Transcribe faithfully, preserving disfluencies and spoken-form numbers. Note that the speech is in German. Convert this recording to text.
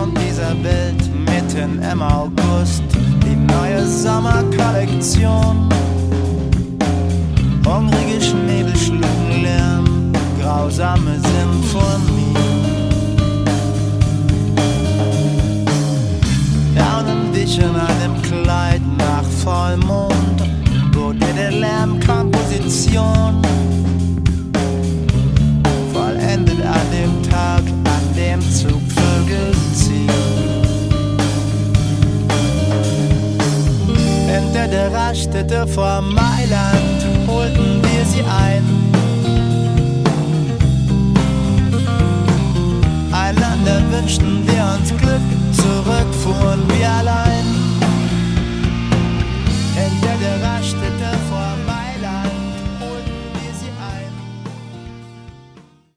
Höhepunkt dieser Welt, mitten im August, die neue Sommerkollektion. Hungrige Schnäbel schlugen Lärm, grausame Symphonie. Daunen dich in einem Kleid nach Vollmond, wurde der Lärm Komposition. Vollendet an dem Tag, an dem Zugvögel ziehen. Hinter der Raststätte vor Mailand holten wir sie ein. Einander wünschten wir uns Glück, zurück fuhren wir allein.